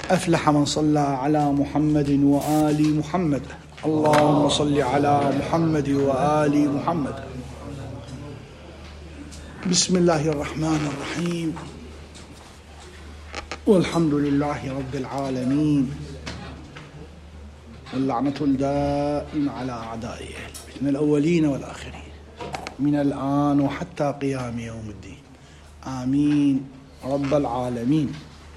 أفلح من صلى على محمد وآل محمد. اللهم صل على محمد وآل محمد. بسم الله الرحمن الرحيم، والحمد لله رب العالمين، واللعنة الدائمة على أعدائه من الأولين والآخرين من الآن وحتى قيام يوم الدين، آمين رب العالمين.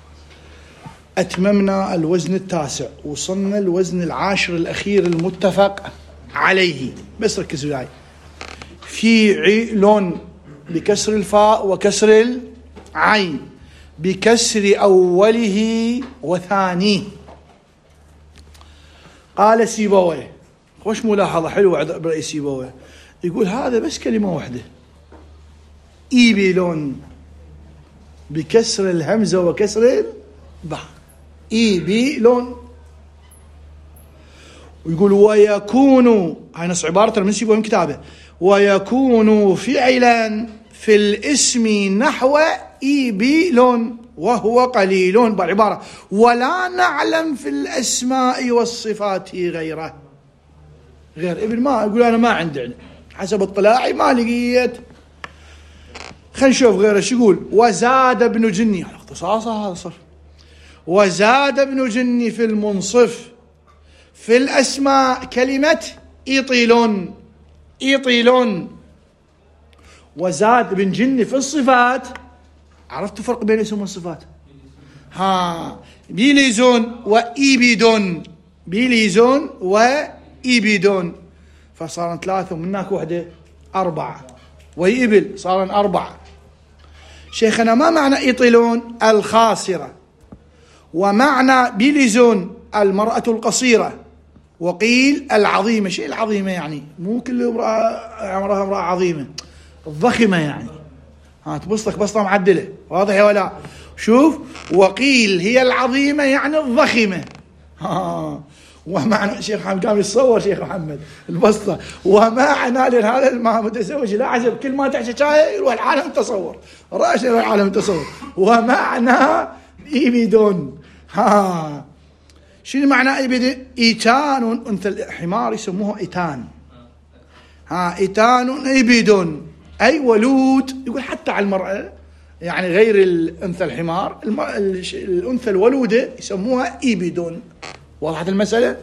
أتممنا الوزن التاسع، وصلنا الوزن العاشر الأخير المتفق عليه. بس ركزوا معي، في عيل بكسر الفاء وكسر العين بكسر أوله وثانيه. قال سيبويه، خوش ملاحظة حلوة برأي سيبويه، يقول هذا بس كلمة واحدة، إيبيلون بكسر الهمزة وكسر الباء، إيبيلون. ويقول ويكون، هاي نص عبارة من سيبويه من كتابه، ويكون فعلا في الاسم نحو إيبيلون وهو قليل بالعبارة، ولا نعلم في الأسماء والصفات غيره. غير ابن ما يقول أنا ما عندي علم، حسب اطلاعي ما لقيت. خلينا نشوف غيره شو يقول. وزاد ابن جني، اختصاصه هذا صرف، وزاد ابن جني في المنصف في الأسماء كلمة إيطيلون، إيطيلون. وزاد ابن جني في الصفات، عرفتوا فرق بين الاسم والصفات؟ بيليزون وإيبيدون، بيليزون وإيبيدون، فصارن ثلاثة ومنك وحدة أربعة، وإبل صارن أربعة. شيخنا ما معنى إيطيلون؟ الخاصرة، ومعنى بيليزون المرأة القصيرة، وقيل العظيمة. شيء العظيمة يعني مو كل امرأة امرأة عظيمة، الضخمة يعني، تبصلك بسطة معدلة، واضح يا ولا؟ شوف، وقيل هي العظيمة يعني الضخمة. ومعنى شيخ محمد قام يتصور شيخ محمد البسطة، ومعنى لهذا المتزوج لا عجب كل ما تحكي شاي يروح العالم تصور، رأس يروح العالم تصور. ومعنى إيبيدون، شنو معنى إيبيدون؟ إيتان، أنثى الحمار يسموه إيتان، إيتان إيبيدون أي ولود. يقول حتى على المرأة يعني غير الأنثى الحمار، الأنثى الولودة يسموها إيبيدون. وضحت المسألة؟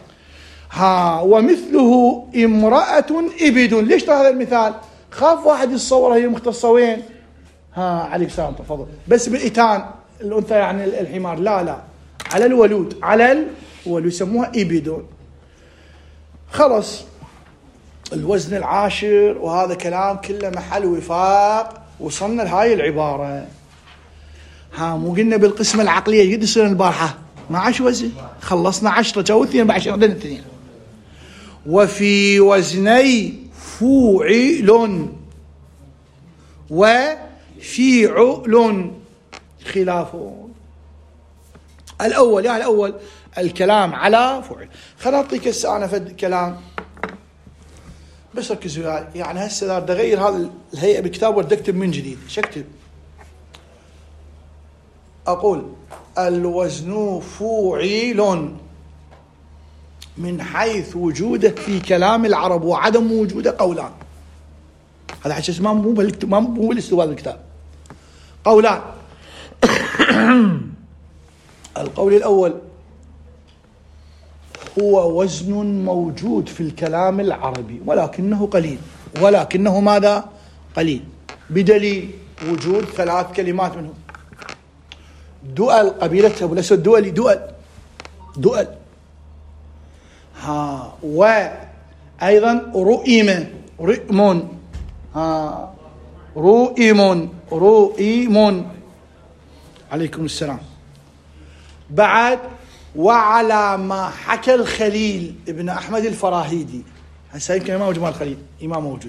ومثله امرأة إبدون. ليش هذا المثال؟ خاف واحد يتصور هي مختصة وين؟ عليك سلام، تفضل. بس بالإتان الأنثى يعني الحمار، لا على الولود، على الولود يسموها إبدون. خلص الوزن العاشر، وهذا كلام كله محل وفاق. وصلنا لهاي العبارة، مو قلنا بالقسمة العقلية قد يصير البارحة 12 وزن، خلصنا 10 جو 2 ب10 عندنا 2. وفي وزني فوعل وفيعل خلاف. الأول يعني الأول الكلام على فعل. خلنا نعطيك هسه أنا فد كلام بس ركزوا يعني هسه بدي أغير هذا الهيئة بالكتاب وبدي أكتب من جديد. شو أكتب؟ أقول الوزن فوعيل من حيث وجوده في كلام العرب وعدم وجوده قولان. هذا حكي اسمه مو بالاستواء الكتاب، قولان. القول الأول هو وزن موجود في الكلام العربي ولكنه قليل، ولكنه ماذا؟ قليل، بدليل وجود 3 كلمات منهم. دؤل، قبيلة أبو الأسود دؤلي، دؤل. وأيضا رؤيم، رؤيم. عليكم السلام. بعد وعلى ما حكى الخليل ابن أحمد الفراهيدي، هسه يمكن إمام جمال الخليل إمام موجود.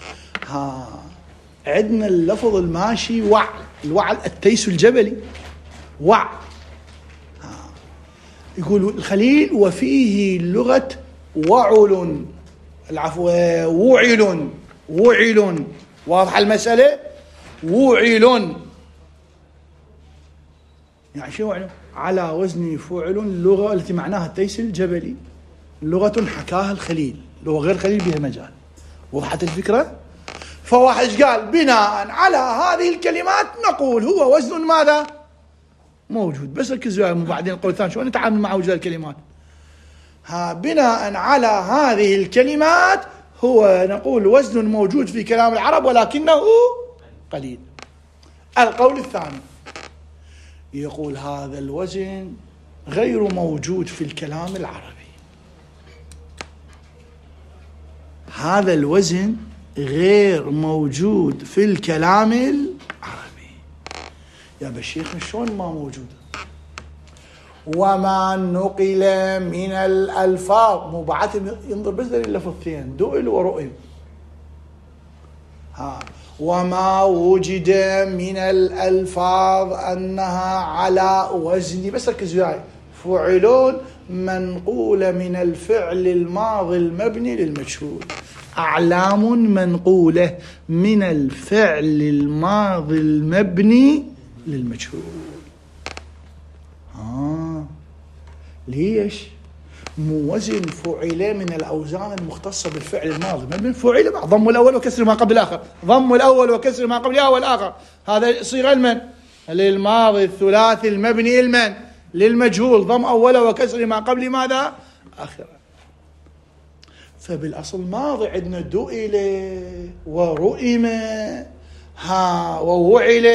عندنا اللفظ الماشي الوعل التيس الجبلي، يقول الخليل وفيه لغة وعل، العفو وعل. واضح المسألة؟ وعل يعني شو وعل؟ على وزن فعل اللغة التي معناها التيس الجبلي، لغة حكاها الخليل، لغة غير خليل بها مجال. وضحت الفكرة؟ فواحد قال بناء على هذه الكلمات نقول هو وزن ماذا؟ موجود. بس ركزوا وبعدين القول الثاني شلون نتعامل مع وجود الكلمات. بناء على هذه الكلمات هو نقول وزن موجود في كلام العرب ولكنه قليل. القول الثاني يقول هذا الوزن غير موجود في الكلام العربي. هذا الوزن غير موجود في الكلام العربي. يا بشيخ شلون ما موجود؟ وما نقل من الألفاظ، مو بعد ينظر بس للفظتين دؤل ورؤم. وما وجد من الألفاظ أنها على وزن، بس ركز وياي، فعل منقولة من الفعل الماضي المبني للمجهول. أعلام منقولة من الفعل الماضي المبني للمجهول. ليش؟ مو وزن فعل من الأوزان المختصة بالفعل الماضي مبني فعل مع ضم الأول وكسر ما قبل الآخر، ضم الأول وكسر ما قبل والآخر، هذا يصير المن للماضي الثلاثي المبني المن للمجهول، ضم أوله وكسر ما قبل ماذا؟ آخره. فبالأصل ماضي عندنا دؤل ورؤم ووعل،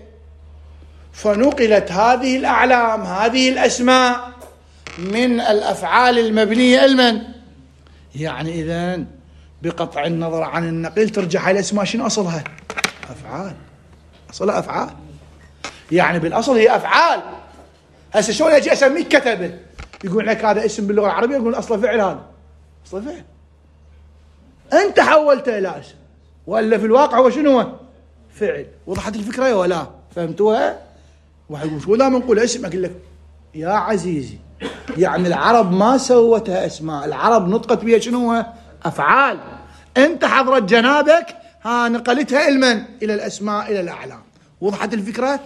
فنقلت هذه الأعلام هذه الأسماء من الأفعال المبنية المن. يعني إذن بقطع النظر عن النقل ترجع هاي الأسماء شنو أصلها؟ أفعال، أصلها أفعال، يعني بالأصل هي أفعال. هسه شلون أجي أسميك كتبه يقول لك هذا اسم باللغة العربية، يقول أصله فعل، هذا أصله فعل، أنت حولته إلى اسم، وإلا في الواقع هو شنو هو؟ فعل. وضحت الفكرة ولا فهمتوها؟ واحد يقول شو لا منقول اسم، أقول لك يا عزيزي يعني العرب ما سوتها اسماء، العرب نطقت بها شنو هو؟ أفعال. أنت حضرت جنابك نقلتها المن إلى الأسماء إلى الأعلام. وضحت الفكرة؟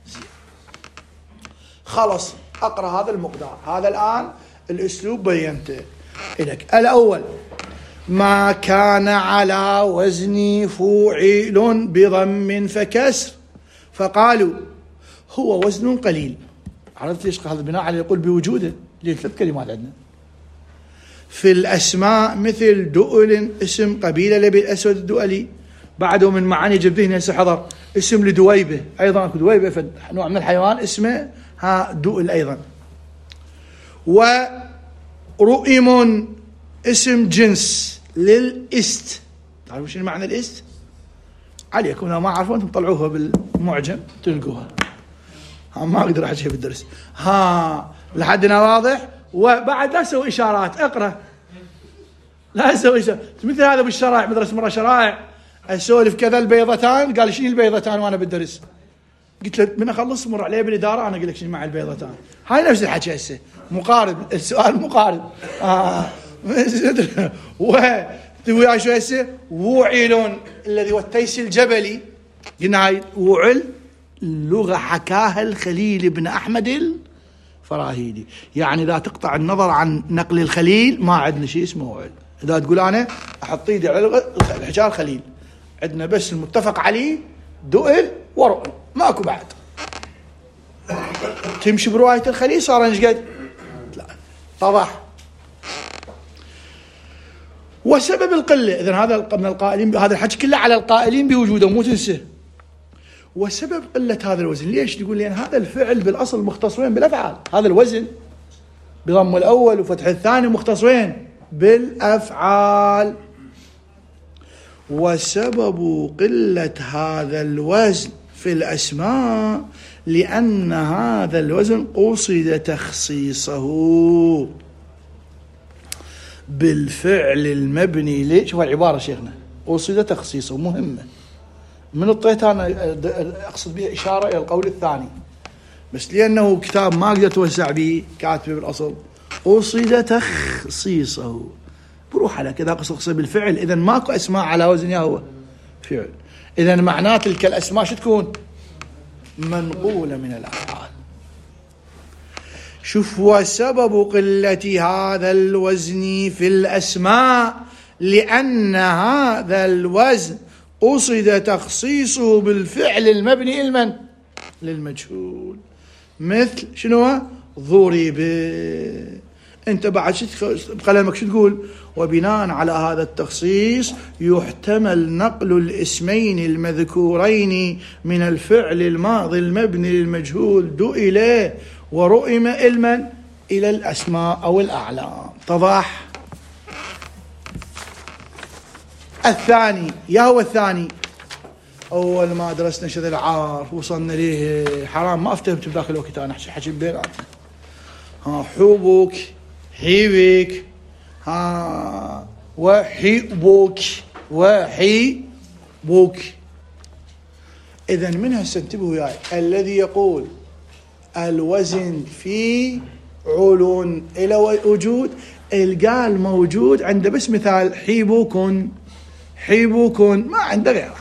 خلص أقرأ هذا المقدار. هذا الآن الأسلوب بينته لك. الأول ما كان على وزن فوعل بضم فكسر فقالوا هو وزن قليل. عرفت ليش هذا بناء على يقول بوجوده؟ ليه 3 كلمات عندنا في الأسماء مثل دؤل اسم قبيلة لبي الأسود الدؤلي، بعده من معاني جب ذهني هسه حضر اسم لدويبة، أيضا دويبة نوع من الحيوان اسمه دؤل أيضا. ورؤم اسم جنس للإست. تعرفوا شنو معنى الإست؟ عليكم ما عارفوا أنتم طلعوها بالمعجم تلقوها، ما أقدر أحكيها بالدرس. لحدنا واضح؟ وبعد لا تسوي إشارات، اقرأ، لا تسوي إشارات. مثل هذا بالشرائع، مدرسة مرة شرائع أسولف كذا البيضتان، قال شنو البيضتان وأنا بالدرس؟ قلت له من أخلص مر عليه بالإدارة أنا أقول لك شنو مع البيضتان. هاي نفس الحكي هسه، مقارب، السؤال مقارب. وياي شو هسه؟ وعل الذي هو التيس الجبلي، قلنا هاي وعل اللغة حكاها الخليل بن أحمد الفراهيدي. يعني إذا تقطع النظر عن نقل الخليل ما عندنا شيء اسمه وعل. إذا تقول أنا أحط إيدي على الحجار خليل، عندنا بس المتفق عليه دؤل ورؤم، ماكو بعد. تمشي برواية الخليل صار نشقد؟ لا، طبعا. وسبب القلة، إذن هذا من القائلين، هذا الحكي كله على القائلين بوجوده مو تنسى. وسبب قلة هذا الوزن ليش؟ يقول لأن هذا الفعل بالأصل مختص وين؟ بالأفعال. هذا الوزن بضم الأول وفتح الثاني مختص وين؟ بالأفعال. وسبب قلة هذا الوزن في الأسماء لأن هذا الوزن قصد تخصيصه بالفعل المبني ليه. شوف العبارة شيخنا، قصد تخصيصه مهمة من الطيت، أنا أقصد بها إشارة إلى القول الثاني، بس لأنه كتاب ما أقدر أتوسع به كاتبه بالأصل قصد تخصيصه، بروح على كذا قصد بالفعل. إذن ماكو أسماء على وزن هو فعل، إذن معنات تلك الأسماء شو تكون؟ منقولة من الأفعال. شوف، وسبب قلة هذا الوزن في الأسماء لأن هذا الوزن قصد تخصيصه بالفعل المبني المن للمجهول، مثل شنو؟ ضرب. انت بعد بقلمك شو تقول؟ وبناء على هذا التخصيص يحتمل نقل الاسمين المذكورين من الفعل الماضي المبني للمجهول إليه ورؤم المن إلى الأسماء أو الأعلام. اتضح؟ الثاني، يهو الثاني، أول ما درسنا شذا العار وصلنا ليه حرام ما أفتهمت بداخل الوقت، أنا حكي بيناتنا. حبك، حيبك، وحيبك، وحيبك. إذن من هسه انتبهوا وياي، الذي يقول الوزن في علو إلى وجود، القال موجود عنده بس مثال حيبوكن، حيبوكن، ما عنده غيره.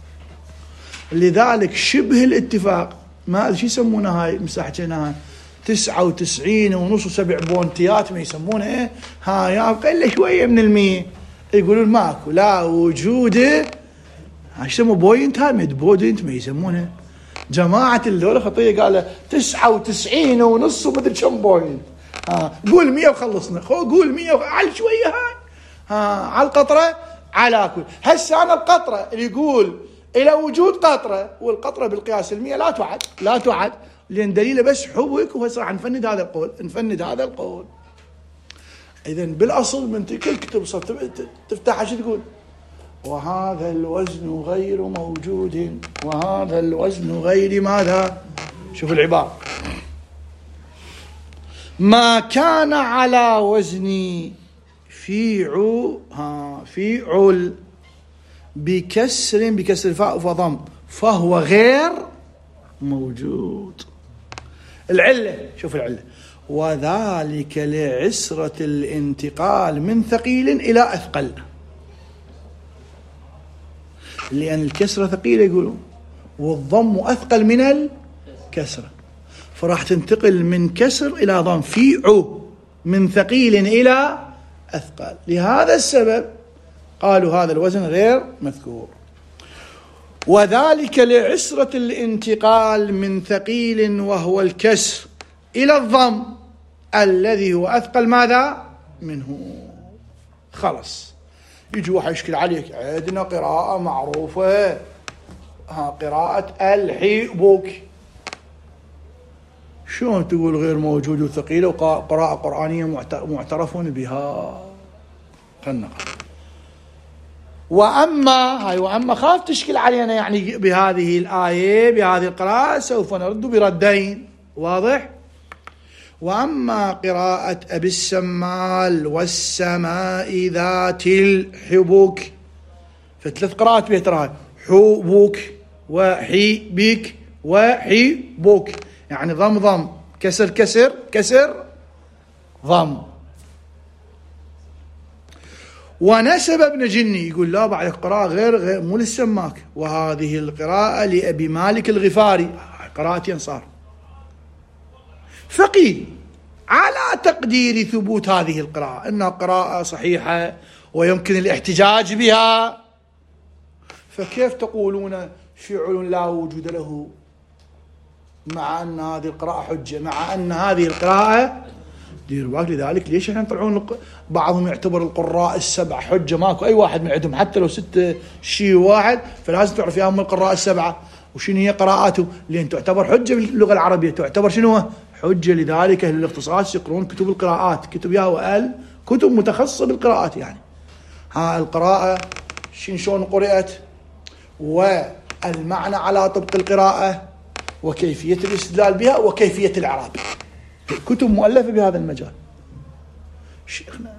لذلك شبه الاتفاق، ما أدري شو يسمونها هاي مساحتنا هاي 99.5 7 بونتيات ما يسمونه ايه، يبقى إلا شوية من المية، يقولون ماكو لا وجوده، يسموه بوينت، هاي ميد بوينت ما يسمونه. جماعة الدولة خطية قال 99.5 ومدري كم بوينت. قول 100 وخلصنا، قول 100 على شوية هاي، على القطرة على كل. هسه أنا القطرة اللي يقول إلى وجود قطرة، والقطرة بالقياس المية لا تعد لأن دليله بس حبك، وهسه راح نفند هذا القول. إذن بالأصل من كل كتب تفتح شو تقول؟ وهذا الوزن غير موجود، وهذا الوزن غير ماذا؟ شوف العبارة، ما كان على وزن فيعل بكسر الفاء وضم فهو غير موجود. العلة، شوف العلة، وذلك لعسرة الانتقال من ثقيل إلى أثقل، لأن الكسرة ثقيلة يقولون والضم أثقل من الكسرة، فراح تنتقل من كسر إلى ضم، من ثقيل إلى أثقل. لهذا السبب قالوا هذا الوزن غير مذكور. وذلك لعسرة الانتقال من ثقيل وهو الكسر إلى الضم الذي هو أثقل ماذا منه. خلص يجي واحد يشكل عليك، عندنا قراءة معروفة، قراءة الحيبك، شلون تقول غير موجود وثقيلة وقراءة قرآنية معترفون بها؟ خلنا وأما خاف تشكل علينا يعني بهذه الآية بهذه القراءة، سوف نرد بردين، واضح؟ وأما قراءة أبي السمال والسماء ذات الحبك، فثلاث قراءات بيترها، حبك وحيبك وحيبك، يعني ضم كسر كسر كسر ضم. ونسب ابن جني يقول لا بعد قراءة غير مو للسماك، وهذه القراءة لأبي مالك الغفاري، قراءتين صار. فقيل على تقدير ثبوت هذه القراءة أنها قراءة صحيحة ويمكن الاحتجاج بها، فكيف تقولون فعل لا وجود له مع أن هذه القراءة حجة، مع أن هذه القراءة دير بالك. لذلك ليش احنا يطلعون بعضهم يعتبر القراء السبع حجة؟ ماكو أي واحد من عندهم حتى لو 6 شيء واحد، فلازم تعرف يا أم القراء السبعة وشنو هي قراءاته، لأن تعتبر حجة باللغة العربية، تعتبر شنو حجة. لذلك أهل الاختصاص يقرون كتب القراءات، كتب كتب متخصصة بالقراءات، يعني القراءة شلون قرأت والمعنى على طبق القراءة وكيفية الاستدلال بها وكيفية الإعراب، كتب مؤلفة بهذا المجال. شيخنا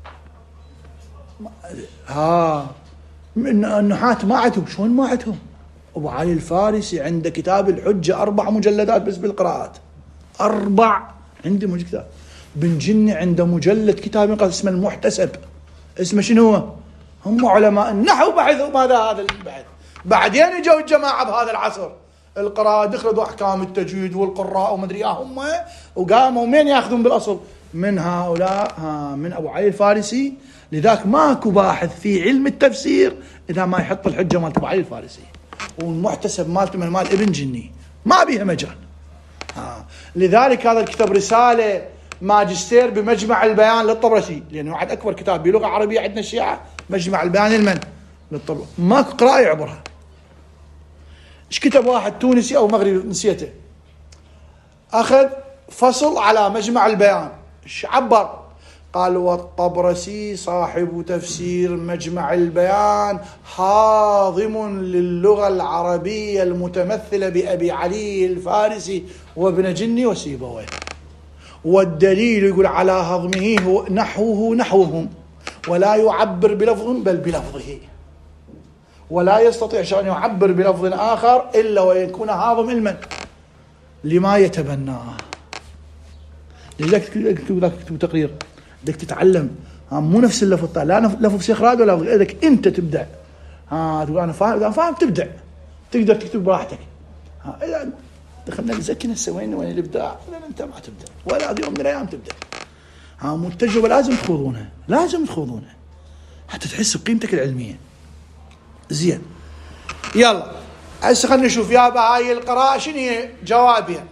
النحاة ما عندهم، شلون ما عندهم؟ أبو علي الفارسي عنده كتاب الحجة 4 مجلدات بس بالقراءات، 4 عنده كتاب. بن جني عنده مجلد كتاب اسمه المحتسب، اسمه شنو هو؟ هم علماء النحو بحثوا ماذا هذا البحث، بعدين اجوا الجماعة بهذا العصر القراءة دخلوا أحكام التجويد والقراء ومدري هم، وقاموا من يأخذون بالأصل من هؤلاء من أبو علي الفارسي. لذلك ماكو باحث في علم التفسير إذا ما يحط الحجة مالت أبو علي الفارسي، والمحتسب مالته من مال ابن جني ما بيها مجال. لذلك هذا الكتاب رسالة ماجستير بمجمع البيان للطبرسي، لأنه واحد أكبر كتاب بلغة عربية عندنا الشيعة مجمع البيان للطبرسي، ماكو قراءة يعبرها. ايش كتب واحد تونسي أو مغربي نسيته، أخذ فصل على مجمع البيان، ايش عبر؟ قال: والطبرسي صاحب تفسير مجمع البيان حاضم للغة العربية المتمثلة بأبي علي الفارسي وابن جني وسيبويه، والدليل يقول على هضمه هو نحوه نحوهم، ولا يعبر بلفظ بل بلفظه، ولا يستطيع شيء أن يعبر بلفظ آخر إلا ويكون هاضم علما لما يتبناه. لذلك تكتب تقرير بدك تتعلم مو نفس اللفظ، لا لفظ شيخ راد ولا بدك انت تبدع. تقول انا فاهم، اذا فاهم تبدع، تقدر تكتب براحتك. اذا دخلنا نزكي هسه وين الابداع؟ انت ما تبدع ولا يوم من الايام تبدع. مو التجربه لازم تخوضونها، لازم تخوضونها حتى تحس بقيمتك العلميه. زين، يلا هسه خلينا نشوف يا بهاي القراءه شنو هي جوابها.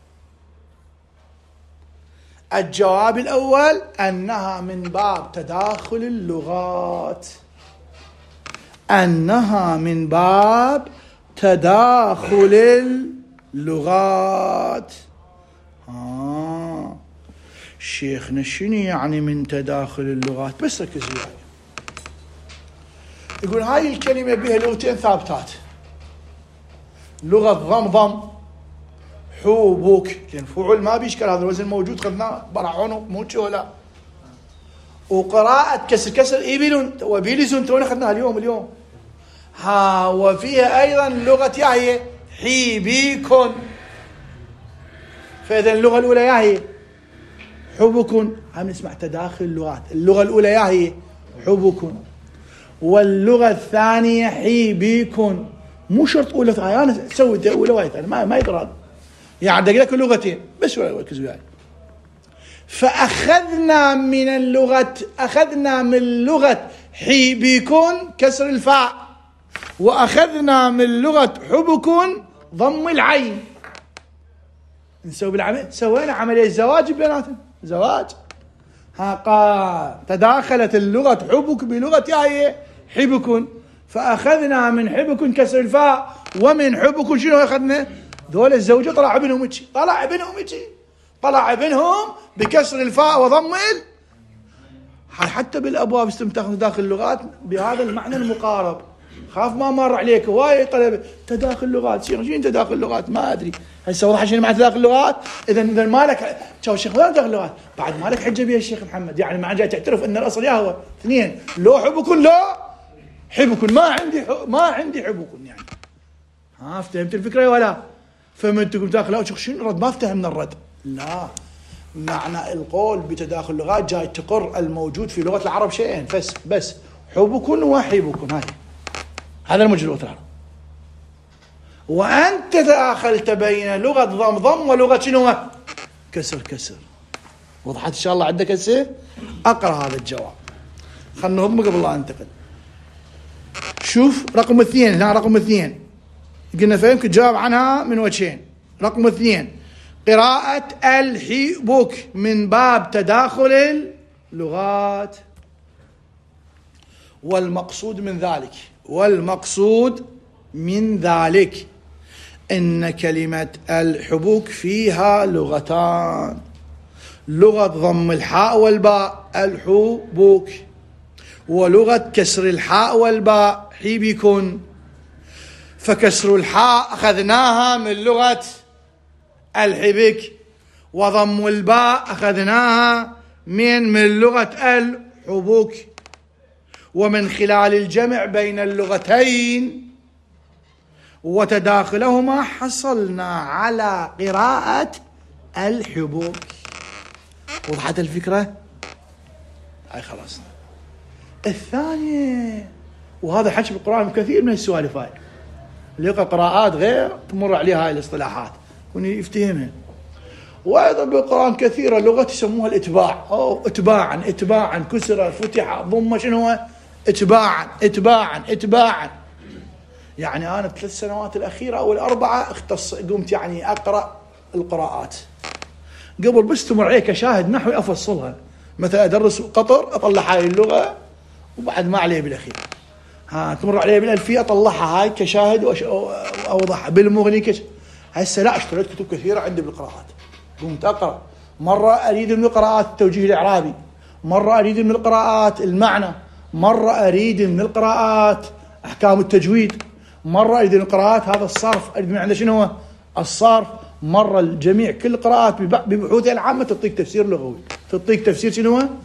الجواب الأول أنها من باب تداخل اللغات، أنها من باب تداخل اللغات. شيخنا شنو يعني من تداخل اللغات؟ بس ركزوا يعني. يقول هاي الكلمة بها لغتين ثابتات، لغة ضم حوبوك، لأن فعل ما بيشكل هذا الوزن موجود خذناه برعونه مو ولا. وقراءة كسر إبل وبيلزون تونا خذناها اليوم. وفيها أيضا لغة ياهي حيبيكون. فإذا اللغة الأولى ياهي حبكون، هم نسمع تداخل اللغات. اللغة الأولى ياهي حبكون، واللغة الثانية حيبيكون. مو شرط أولى ثانية، أنا سويت أولى واحد ثانية ما يدرى يعني لك لغتين بس ركزوا يعني. فأخذنا من لغة حيبيكون كسر الفاء، وأخذنا من لغة حبكون ضم العين. نسوي بالعمل، سوينا عملية زواج بيناتهم، زواج. تداخلت اللغة حبك بلغة ياهي حبكون، فأخذنا من حبكون كسر الفاء، ومن حبكون شنو أخذنا؟ ذول الزوجة طلع ابنهم بكسر الفاء وضم حتى بالأبواب استمتاخذ داخل اللغات بهذا المعنى المقارب. خاف ما مر عليك هواي طلب تداخل اللغات. شنو تداخل اللغات؟ ما أدري. هسه وضح شنو معنى تداخل اللغات. إذا ما لك شوف الشيخ وين تداخل اللغات بعد ما لك حجة بها الشيخ محمد، يعني ما جاي تعترف أن الأصل يا هو اثنين، لو حبكم لو حبكم، ما عندي حبكم يعني. فهمت الفكرة ولا؟ فهمتكم داخل شيخ شنو الرد؟ ما افتهمنا الرد. لا، معنى القول بتداخل اللغات جاي تقر الموجود في لغة العرب شيئين بس حبكم وحبكم. هذا الموجود في لغة العرب. وأنت تداخلت بين لغة ضم ولغة شنو؟ كسر. وضحت إن شاء الله عندك هسه؟ أقرأ هذا الجواب، خلنا نهضم قبل لا أنتقل. شوف رقم 2 هنا، رقم 2 قلنا فيمكن تجاوب عنها من وجهين. رقم 2 قراءة الحبوك من باب تداخل اللغات. والمقصود من ذلك إن كلمة الحبوك فيها لغتان، لغة ضم الحاء والباء الحبوك، ولغة كسر الحاء والباء حيبكن. فكسر الحاء أخذناها من لغة الحبك، وضم الباء أخذناها من لغة الحبوك. ومن خلال الجمع بين اللغتين وتداخلهما حصلنا على قراءة الحبوك. وضحت الفكرة؟ هاي خلاص. الثانية، وهذا حكي بالقرآن كثير من السوالف هاي، اللي يقرأ قراءات غير تمر عليه هاي الاصطلاحات يكون يفتهمها. وأيضا بالقرآن كثيرة لغة يسموها الإتباع، أو إتباعا كسر فتح ضم، شنو هو إتباعا. يعني أنا 3 سنوات الأخيرة أو 4 قمت يعني أقرأ القراءات. قبل بس تمر عليك شاهد نحوي أفصلها، مثلا أدرس قطر أطلع هاي اللغة وبعد ما عليه بالأخير. تمر عليه بالألفية أطلعها هاي كشاهد وأوضحها بالمغني هسه لا، اشتريت كتب كثيرة عندي بالقراءات، قمت أقرأ. مرة أريد من القراءات التوجيه الإعرابي، مرة أريد من القراءات المعنى، مرة أريد من القراءات أحكام التجويد، مرة أريد من القراءات هذا الصرف، أريد من عنده شنو هو الصرف. مرة الجميع كل القراءات ببحوثها العامة تعطيك تفسير لغوي، تعطيك تفسير شنو هو.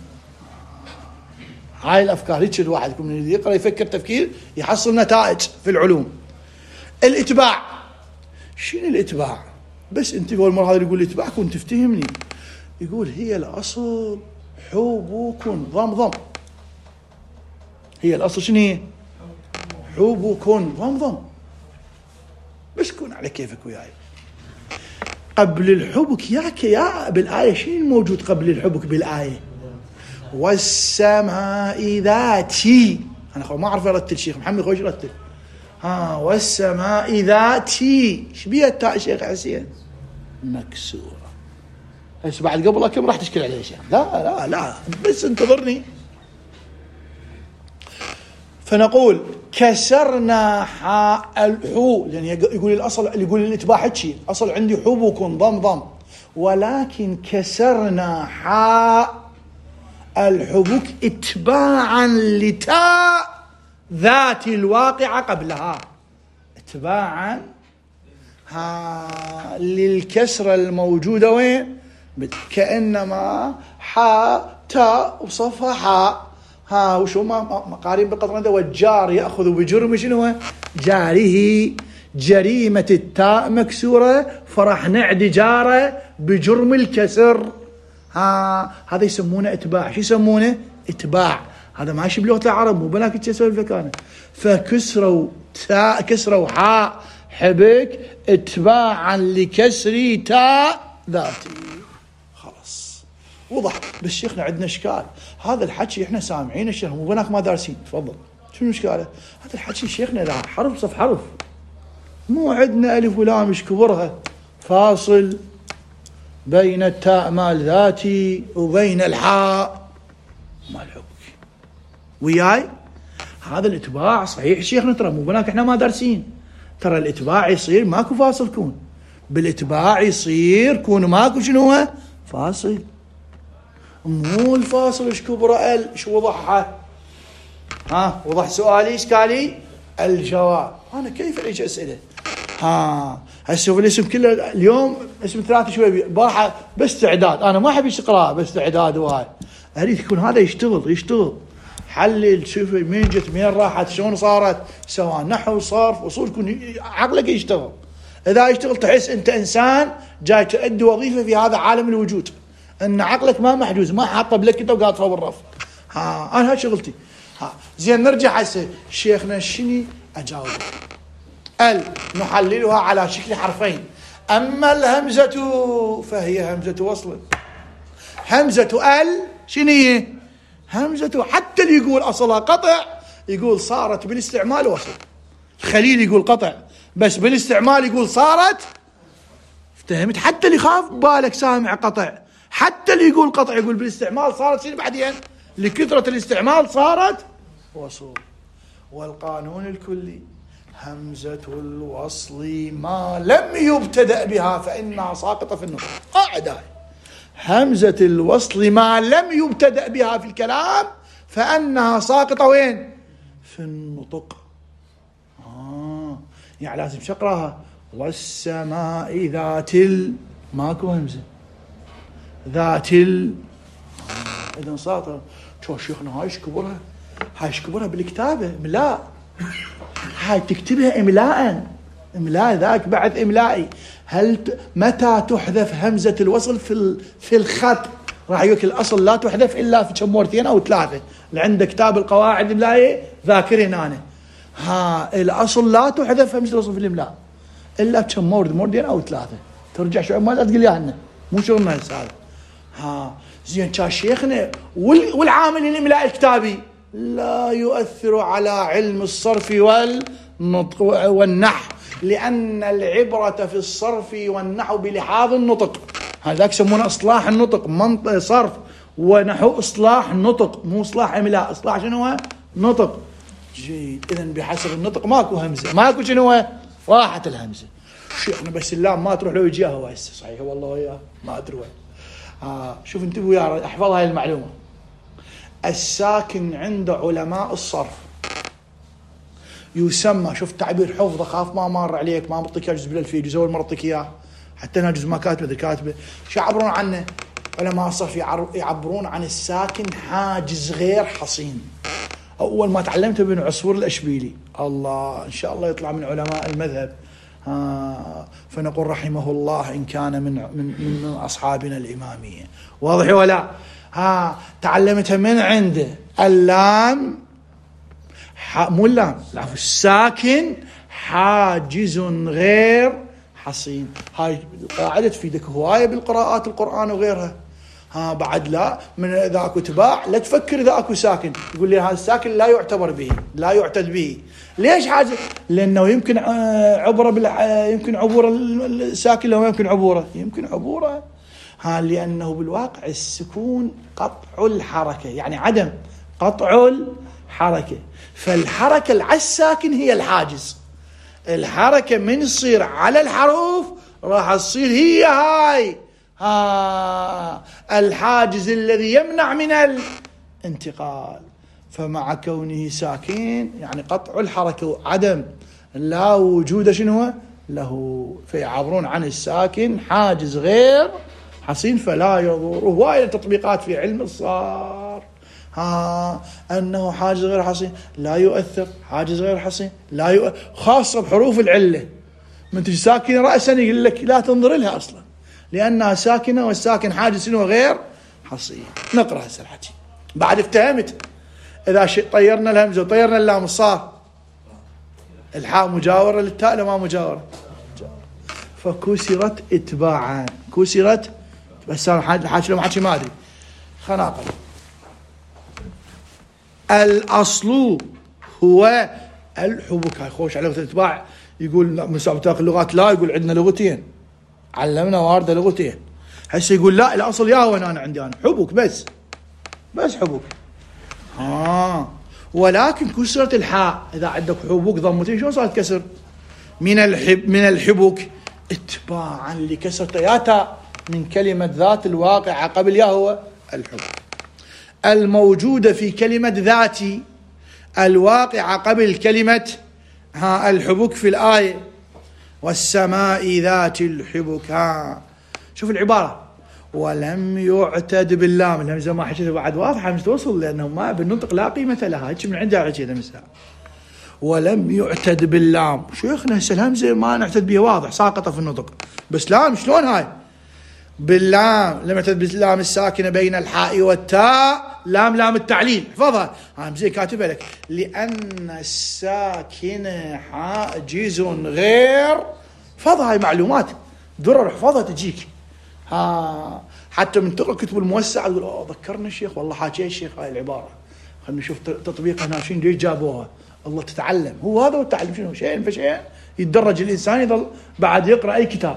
هاي الأفكار هيك الواحد يكون يقرأ يفكر تفكير يحصل نتائج في العلوم. الإتباع، شنو الإتباع؟ بس انت اول مره هذا يقول الاتباع كنت تفتهمني، يقول هي الاصل حبوكن ضم. هي الاصل شنو هي؟ حبوكن ضم. بس كون على كيفك وياي. قبل الحبك يا بالايه شنو الموجود قبل الحبك بالايه؟ والسماء ذاتي. انا ما اعرف ارتل الشيخ محمد خوش رتل. والسماء ذاتي. ايش بيها التاء شيخ حسين؟ مكسورة. بس بعد قبل كم راح تشكل عليه شيء؟ لا بس انتظرني. فنقول كسرنا حاء الحو، لأن يقول الأصل، يقول الإتباع هيك، الأصل عندي حبوكن ضم، ولكن كسرنا حاء الحبوك اتباعا لتاء ذات الواقعة قبلها، اتباعا للكسرة الموجودة وين؟ كأنما حاء تاء وصفها حاء. وشو ما قارين بالقطرين ده، والجار يأخذ بجرم شنو جاره، جريمة التاء مكسورة فراح نعدي جاره بجرم الكسر. هذا يسمونه اتباع. شو يسمونه؟ اتباع. هذا ماشي بلغة العرب، مو بلاك تسوي فكانه. فكسروا تاء، كسروا حاء حبك اتباعا لكسر تاء ذاتي. خلاص وضح. بس شيخنا عندنا اشكال، هذا الحكي احنا سامعين الشيخ، مو بناك ما دارسين. تفضل. شنو اشكاله؟ هذا الحكي شيخنا لا حرف صف حرف، مو عندنا الف ولام ايش كبرها، فاصل بين التاء مال ذاتي وبين الحاء مال حبك. وياي هذا الاتباع صحيح شيخنا، ترى مو بناك احنا ما دارسين. ترى الاتباع يصير ماكو فاصل كون، بالاتباع يصير كون ماكو شنو هو فاصل. مو الفاصل ايش كبره ايش وضحها. وضح سؤالي اشكالي الجواب. انا كيف اعيش اسئله؟ هسه في الاسم كله اليوم اسم 3 شوي باحه بس تعداد. انا ما احب اقرا بس تعداد، وهاي اريد يكون هذا يشتغل حلل، شوف مين جت مين راحت شلون صارت، سواء نحو صرف اصول، يكون عقلك يشتغل. اذا يشتغل تحس انت انسان جاي تؤدي وظيفه في هذا عالم الوجود، ان عقلك ما محجوز، ما حاطه بلكته وقاعد فوق الرف. انا هاي شغلتي. زين نرجع هسه شيخنا شني اجاوب. نحللها على شكل حرفين. اما الهمزه فهي همزه وصل. همزه شنو هي؟ همزة حتى اللي يقول أصلها قطع يقول صارت بالاستعمال وصل. الخليل يقول قطع بس بالاستعمال يقول صارت. افتهمت؟ حتى اللي خاف بالك سامع قطع، حتى اللي يقول قطع يقول بالاستعمال صارت شنو بعدين؟ لكثرة الاستعمال صارت وصل. والقانون الكلي همزة الوصل ما لم يبتدأ بها فإنها ساقطة في النطق. قاعدة همزة الوصل ما لم يبتدأ بها في الكلام فأنها ساقطة وين؟ في النطق. يعني لازم شقراها والسماء ذات ماكو همزة ذات إذن ساقطة. شو شيخنا هاي ايش كبرها بالكتابة إملاء. هاي تكتبها إملاء ذاك بعد إملائي. متى تحذف همزة الوصل في الخط؟ راح يقولك الأصل لا تحذف إلا في كم مرتين أو 3. اللي عنده كتاب القواعد الإملائية ذاكرين أنا. الأصل لا تحذف همزة الوصل في الإملاء إلا بكم موردين أو 3. ترجع شو ما تقول يا هنا مو شغلنا هذا. زين كان شيخنا والعامل الإملاء الكتابي لا يؤثر على علم الصرف والنطق والنحو، لأن العبرة في الصرف والنحو بلحاظ النطق. هذاك يسمونه إصلاح النطق، منطق صرف ونحو إصلاح النطق، مو إصلاح إملاء. إصلاح شنو هو؟ نطق. جيد. إذن بحسب النطق ماكو همزة، ماكو شنو هو؟ راحت الهمزة. شيخنا بس اللام ما تروح له يجيها هو هسه صحيح والله وياه ما أدري وين. شوف انتبهوا يا احفظ هاي المعلومة. الساكن عند علماء الصرف يسمى، شوف تعبير حفظ، خاف ما مر عليك، ما بعطيك جزء بالالفيه، جزء اول مره اعطيك اياه حتى انا جزء ما كاتبه، اذا كاتبه شو يعبرون عنه علماء الصرف؟ يعبرون عن الساكن حاجز غير حصين. اول ما تعلمته ابن عصفور الاشبيلي، الله ان شاء الله يطلع من علماء المذهب، فنقول رحمه الله إن كان من أصحابنا الإمامية. واضح ولا؟ تعلمتها من عنده. اللام مو اللام، العفو، الساكن حاجز غير حصين. هاي القاعدة تفيدك هواية بالقراءات القرآن وغيرها. بعد لا من إذا أكو تباع لا تفكر إذا أكو ساكن يقول لي هذا الساكن لا يعتبر به، لا يعتد به. ليش حاجة؟ لأنه يمكن عبره يمكن عبور الساكن، لو يمكن عبوره، يمكن عبوره. لأنه بالواقع السكون قطع الحركة، يعني عدم قطع الحركة، فالحركة على الساكن هي الحاجز. الحركة من تصير على الحروف راح تصير هي هاي الحاجز الذي يمنع من الانتقال. فمع كونه ساكن يعني قطع الحركة عدم لا وجود شنو له، فيعبرون عن الساكن حاجز غير حصين فلا يضر. هواية تطبيقات في علم الصرف أنه حاجز غير حصين لا يؤثر، حاجز غير حصين لا يؤثر، خاصة بحروف العلة. من تجي ساكن رأسا يقول لك لا تنظر لها أصلا لأنها ساكنة، والساكن حاجز غير حصين. نقرأ هسه الحكي بعد افتهمت. إذا طيرنا الهمزة وطيرنا اللام صار الحاء مجاورة للتاء لما مجاورة، فكسرت اتباعا، كسرت. بس الحاكي لو حكي ما أدري خلنا نقرأ. الأصل هو الحبك. هاي خوش على لغة الاتباع. يقول مسابقة اللغات لا، يقول عندنا لغتين علمنا واردة لغتين. هسه يقول لا الأصل يا وين أنا عندي أنا حبك بس حبك. ولكن كسرت الحاء. إذا عندك حبك ضمتين شلون صارت كسر؟ من الحبك اتباعا لكسرة ياتا من كلمة ذات الواقعة قبل يا هو الحبك الموجودة في كلمة ذاتي الواقعة قبل كلمة الحبك في الآية والسماء ذات الحبك. شوف العبارة ولم يعتد باللام. الهمزة ما حكيتها بعد واضحة مش توصل لأنه ما بالنطق لا قيمة لها. هيك من عندها حكيتها مثلا ولم يعتد باللام. شيخنا هسه الهمزة ما نعتد بها واضح ساقطة في النطق، بس لام شلون هاي باللام؟ لم يعتد باللام الساكنة بين الحاء والتاء، لام التعليل. احفظها زي كاتبها لك. لأن الساكنة حاجز غير. احفظها هاي معلومات درر، احفظها تجيك. حتى من تقرأ كتب الموسعة تقول ذكرنا الشيخ والله حاجي الشيخ هاي العبارة، خلينا نشوف تطبيقها ناشين ليش جابوها. الله تتعلم، هو هذا التعلم. شنو شيء فشيء يتدرج الإنسان، يظل بعد يقرأ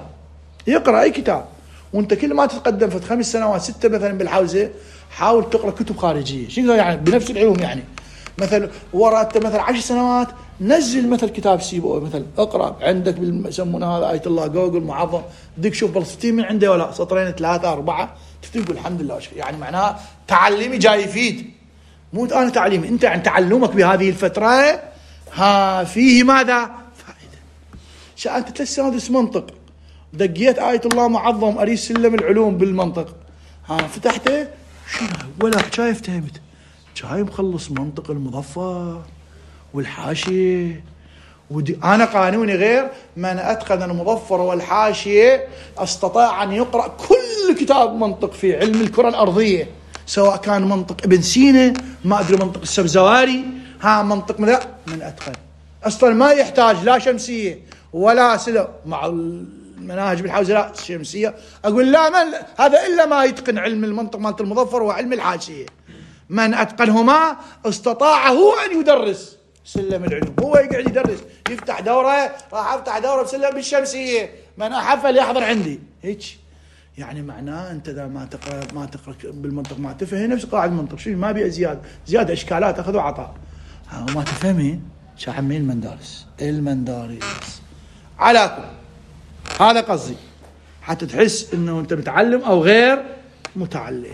أي كتاب وانت كل ما تتقدم في 5 سنوات 6 مثلا بالحوزة حاول تقرأ كتب خارجية. شنو يعني بنفس العلوم يعني مثلا وراء مثلا 10 سنوات نزل مثل كتاب سيبو مثلا اقرأ عندك يسمونه هذا آية الله جوجل معظم ديك شوف بلستين من عنده ولا سطرين 3 4 تفتي تقول الحمد لله. يعني معناها تعلمي جاي يفيد، مو أنا تعليمي أنت عن تعلمك بهذه الفترة فيه ماذا فائدة. أنت 3 سنوات تدرس منطق، دقيت آية الله معظم أريد سلم العلوم بالمنطق فتحته شنو ولا حكاية فهمت، جاي مخلص منطق المظفر والحاشية. أنا قانوني غير من أتقن المظفر والحاشية استطاع أن يقرأ كل كتاب منطق في علم الكرة الأرضية، سواء كان منطق ابن سينا ما أدري منطق السبزواري منطق من أتقن أصلا ما يحتاج لا شمسية ولا سلة مع المناهج بالحوزة لا شمسية. أقول لا، من هذا إلا ما يتقن علم المنطق مالت المظفر وعلم الحاشية. من أتقنهما استطاع هو أن يدرس سلم العلوم. هو يقعد يدرس، يفتح دورة، راح أفتح دورة بسلم بالشمسية، من أحفل يحضر عندي هيك. يعني معناه أنت إذا ما تقرأ بالمنطق ما تفهم، نفس قاعدة المنطق، شو ما بي زيادة إشكالات أخذ وعطاء. وما تفهمين شعمين المندارس على كل. هذا قصدي حتى تحس إنه أنت متعلم أو غير متعلم.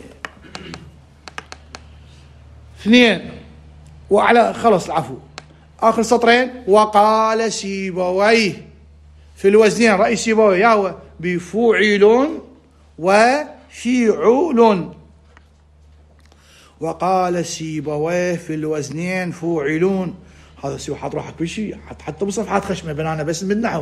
2 وعلى خلص العفو آخر سطرين. وقال سيبويه في الوزنين، رأي سيبويه هو بفعل وفعل. وقال سيبويه في الوزنين فعلون. هذا سيبويه حط روحك بشي حتى بصفحات خشمة بنانا بس بالنحو.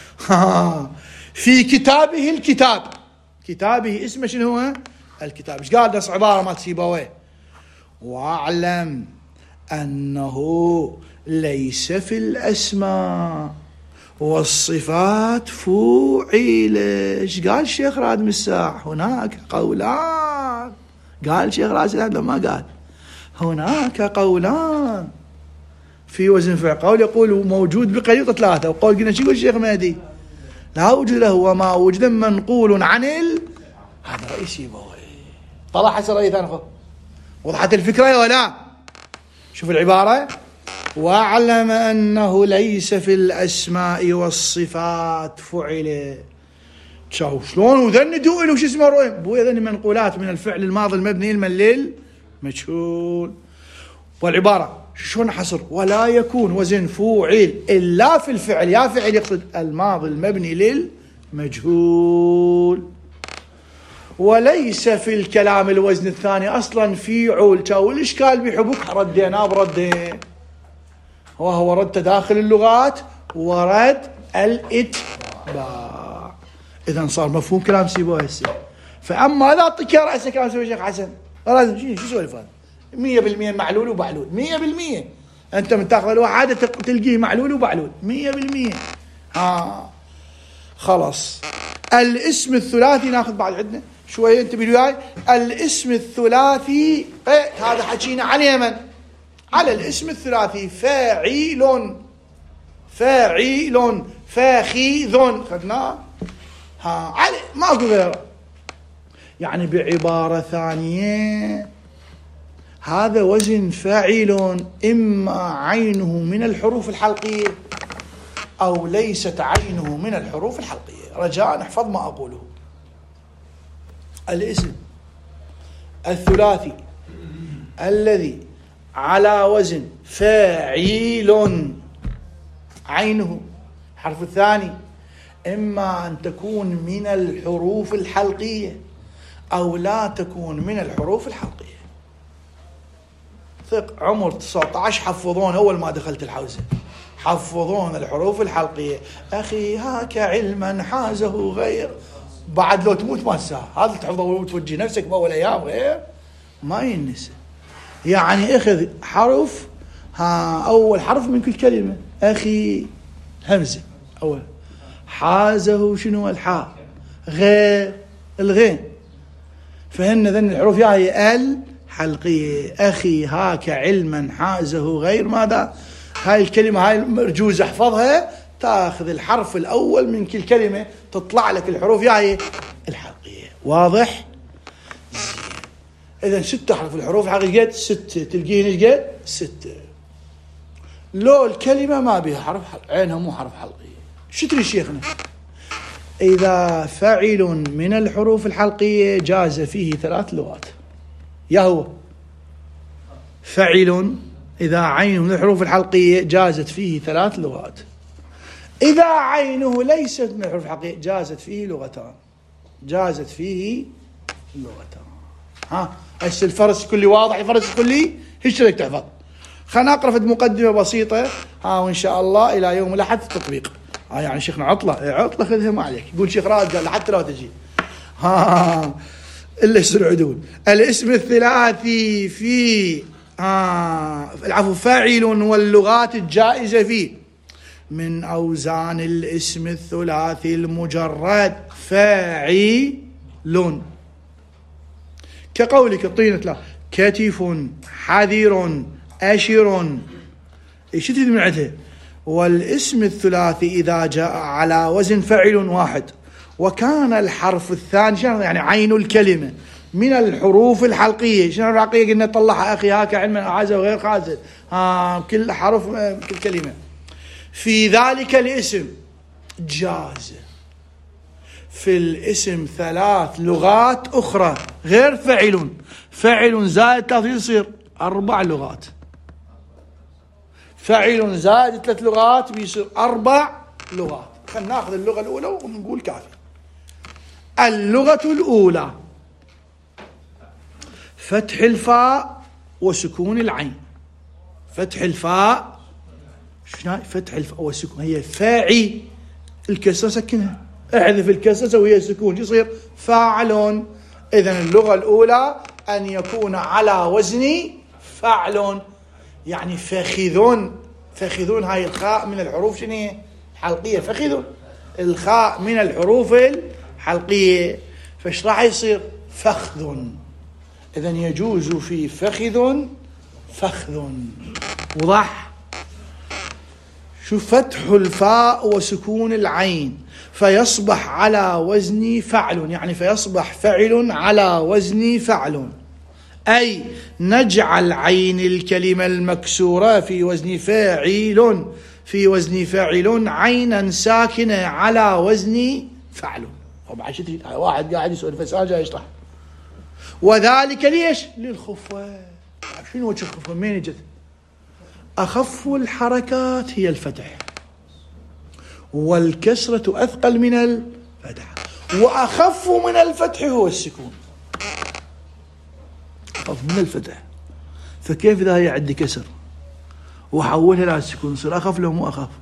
في كتابه الكتاب، كتابه اسمه شنو هو؟ الكتاب. ايش قال نص عبارة مال سيبويه؟ واعلم أنه ليس في الأسماء والصفات فوعل. ايش قال الشيخ راد مساح؟ هناك قولان. قال الشيخ راد مساح ما قال هناك قولان في وزن فعل. قول يقول موجود بقريطة 3، وقول قلنا شو يقول الشيخ مهدي؟ لا وجد له وما وجد منقول عن هذا رئيس يبوي. طلع حسن رأي ثاني. وضحت الفكرة ولا؟ شوف العبارة. واعلم أنه ليس في الأسماء والصفات فعل. شلون وذن دوئل وش اسمه رؤيم بوي ذن منقولات من الفعل الماضي المبني الملل مجهول. والعبارة شلون حصر؟ ولا يكون وزن فوعل إلا في الفعل. يا فعل يقصد الماضي المبني للمجهول. وليس في الكلام الوزن الثاني أصلا فيعول. والإشكال بحبك ردينا بردين، وهو رد تداخل اللغات ورد الاتباع. إذا صار مفهوم كلام سيبويه هسه. فأما لا أعطيك يا رأسك كلام سيبويه الشيخ حسن لازم شو سوالف هذا 100% معلول وبعلول 100%. أنت من تاخذ الواحد تلقيه معلول وبعلول 100%. خلاص. الاسم الثلاثي ناخذ بعد عندنا شوية انتبهوا وياي. الاسم الثلاثي هذا حكينا عليه من؟ على الاسم الثلاثي فاعل فاخذ خدناه. علي ما اقول غيره. يعني بعبارة ثانية هذا وزن فاعل إما عينه من الحروف الحلقية أو ليست عينه من الحروف الحلقية. رجاء نحفظ ما أقوله. الاسم الثلاثي الذي على وزن فاعل عينه حرف الثاني إما أن تكون من الحروف الحلقية أو لا تكون من الحروف الحلقية. ثق عمر 19 حفظون أول ما دخلت الحوزة، حفظون الحروف الحلقية. أخي هاك علما حازه غير. بعد لو تموت ما تساه هذا تحفظه وتوجه نفسك بأول أيام غير ما ينسى. يعني اخذ حرف أول حرف من كل كلمة. أخي همزة أول، حازه شنو الحاء، غير الغين، فهن ذن الحروف هي الحلقية. أخي هاك علما حازه غير ماذا. هاي الكلمة هاي مرجوز احفظها، تاخذ الحرف الأول من كل كلمة تطلع لك الحروف هي الحلقية. واضح؟ إذا 6 حرف الحروف حقيقة 6 تلقين قد 6. لو الكلمة ما بها حرف عينها مو حرف حلقية شو تري شيخنا؟ إذا فعل من الحروف الحلقية جاز فيه 3 لغات. يا هو فعل إذا عينه من الحروف الحلقية جازت فيه 3 لغات. إذا عينه ليست من الحروف الحلقية جازت فيه لغتان. جازت فيه لغتان. هسه الفرس كلي واضح. الفرس كلي هيش لك تحفظ. خلنا نقرأ في مقدمة بسيطة وإن شاء الله إلى يوم الأحد التطبيق. يعني شيخنا عطلة خذها ما عليك. يقول شيخ راد قال حتى لو تجي إلا يسرعدون. الاسم الثلاثي في العفو فاعل واللغات الجائزة فيه من أوزان الاسم الثلاثي المجرد فاعل، كقولك الطينة لا كتف حذر أشر، ايش تريد من عندها؟ والاسم الثلاثي إذا جاء على وزن فعل واحد وكان الحرف الثاني يعني عين الكلمة من الحروف الحلقية. شنو الحلقية؟ قلنا طلعها أخي هاك علما أعاز وغير خازن، كل حرف كل كلمة. في ذلك الاسم جاز في الاسم 3 لغات أخرى غير فعل، فعل زائد 3 يصير 4 لغات، فعل زائد 3 لغات بيصير 4 لغات. خلينا ناخذ اللغة الأولى ونقول كافي. اللغة الأولى فتح الفاء وسكون العين. فتح الفاء، شنو فتح الفاء وسكون؟ هي فاعي، الكسرة سكنها، احذف الكسرة وهي سكون يصير فاعل. إذن اللغة الأولى أن يكون على وزن فاعل، يعني فخذون. فخذون هاي الخاء من الحروف شنو حلقية، فخذون الخاء من الحروف الحلقية، فايش راح يصير؟ فخذ. إذن يجوز في فخذ فخذ. وضح؟ شوف، فتح الفاء وسكون العين فيصبح على وزن فعل، يعني فيصبح فعل على وزن فعل، أي نجعل عين الكلمة المكسورة في وزن فاعل، في وزن فاعل عينا ساكنة على وزن فعل. طبعا واحد قاعد يسأل فسأل جاي يشرح. وذلك ليش؟ للخفة. شنو وجه الخفة؟ منين جت؟ أخف الحركات هي الفتح، والكسرة أثقل من الفتح، وأخف من الفتح هو السكون. أخف من الفتح، فكيف إذا هي عندي كسر وحولها إلى السكون يصير أخف لو مو أخف؟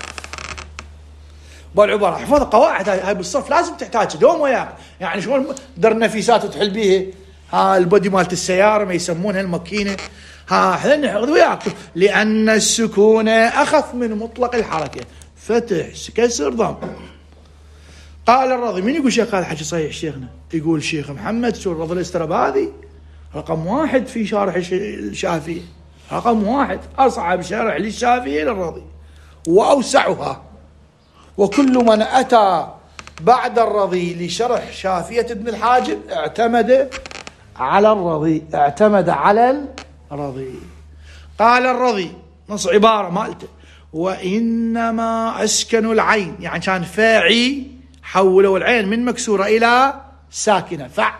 بالعبارة احفظ قواعد هاي بالصف لازم تحتاج دوم وياك. يعني شلون در النفيسات وتحل بيها، البودي مالت السيارة ما يسمونها الماكينة، احنا نحفظ وياك. لأن السكون أخف من مطلق الحركة، فتح كسر ضم. قال الرضي، من يقول شيخ هذا حكي صحيح شيخنا؟ يقول شيخ محمد شو الرضي الاستراباذي رقم 1 في شارح الشافعي، رقم 1 أصعب شرح للشافعي للرضي وأوسعها. وكل من أتى بعد الرضي لشرح شافية ابن الحاجب اعتمد على الرضي، اعتمد على الرضي. قال الرضي نص عبارة مالته: وإنما أسكن العين، يعني كان فاعي حولوا العين من مكسورة إلى ساكنة فع.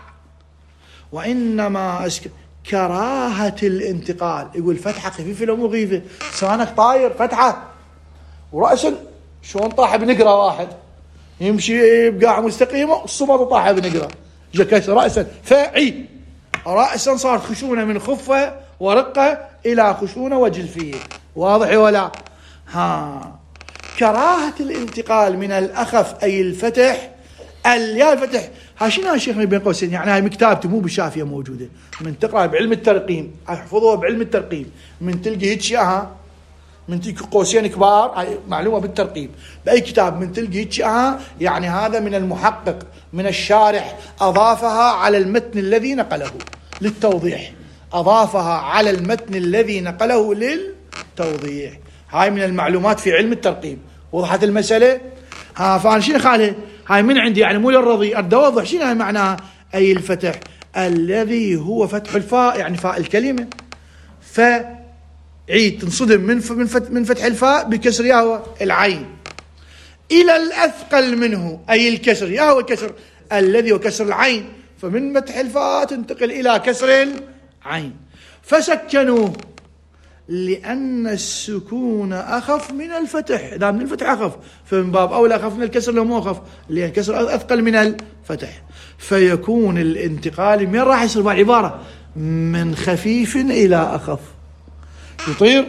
وإنما أسكن كراهة الانتقال، يقول فتحة خفيفة لو مخيفة، لسانك طاير فتحة ورأس شلون طاح بنقرة، واحد يمشي بقاع مستقيمة الصمت طاح بنقرة جكس رأسا فاعي، رأسا صارت خشونة من خفة ورقة إلى خشونة وجلفية. واضح ولا؟ كراهة الانتقال من الأخف أي الفتح الياء الفتح. شنو شيخنا بين قوسين؟ يعني هاي مكتابتي مو بالشافية موجودة، من تقرأ بعلم الترقيم احفظوها بعلم الترقيم، من تلقي هيك من تلقي قوسين كبار، هاي معلومة بالترقيم بأي كتاب، من تلقي هيك يعني هذا من المحقق من الشارح أضافها على المتن الذي نقله للتوضيح، أضافها على المتن الذي نقله للتوضيح. هاي من المعلومات في علم الترقيم. وضحت المسألة؟ فأنا شنو خاله هاي من عندي، يعني مو للرضي، أريد أوضح شنو هاي معناها. أي الفتح الذي هو فتح الفاء، يعني فاء الكلمة، فعيد تنصدم من فتح الفاء بكسر ياهو العين إلى الأثقل منه، أي الكسر ياهو الكسر الذي هو كسر العين، فمن فتح الفاء تنتقل إلى كسر العين. فسكنوه لأن السكون أخف من الفتح، إذا من الفتح أخف فمن باب أولى أخف من الكسر لو مو أخف، لأن الكسر أثقل من الفتح، فيكون الانتقال من راح يصير بالعبارة من خفيف إلى أخف. يطير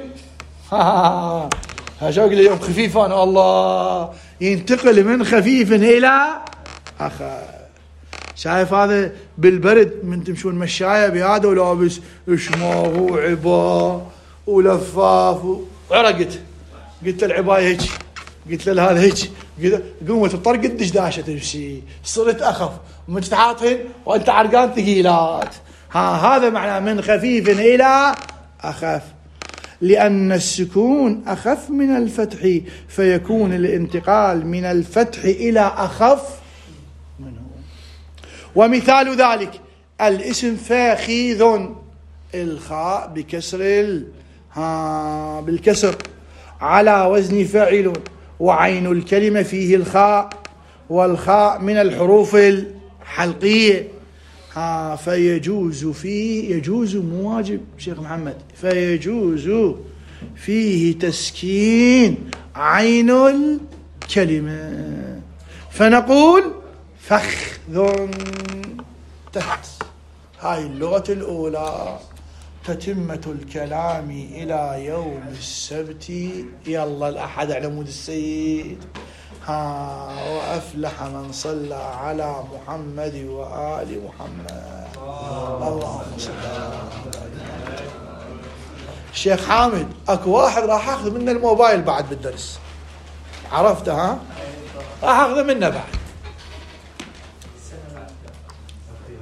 شو أقول اليوم خفيف أنا الله، ينتقل من خفيف إلى أخف. شايف هذا بالبرد من تمشون مشاية بهذا ولابس شماغ وعبا ولفاف وعرقت، قلت العباية هيك قلت له هذا هيك، قومت بطرق الدشداشه تمشي، صرت اخف متحاطين وانت عرقان ثقيلات. هذا معناه من خفيف الى اخف، لان السكون اخف من الفتح، فيكون الانتقال من الفتح الى اخف منه. ومثال ذلك الاسم فاخذ، الخاء بكسر بالكسر على وزن فاعل، وعين الكلمة فيه الخاء، والخاء من الحروف الحلقية. فيجوز فيه، يجوز مو واجب شيخ محمد، فيجوز فيه تسكين عين الكلمة، فنقول فخذ. تحت هاي اللغة الأولى تتمة الكلام إلى يوم السبت. يلا الأحد على مود السيد. وأفلح من صلى على محمد وآل محمد. اللهم صل على محمد. شيخ حامد اكو واحد راح اخذ منه الموبايل بعد بالدرس، عرفته؟ راح اخذه منه بعد.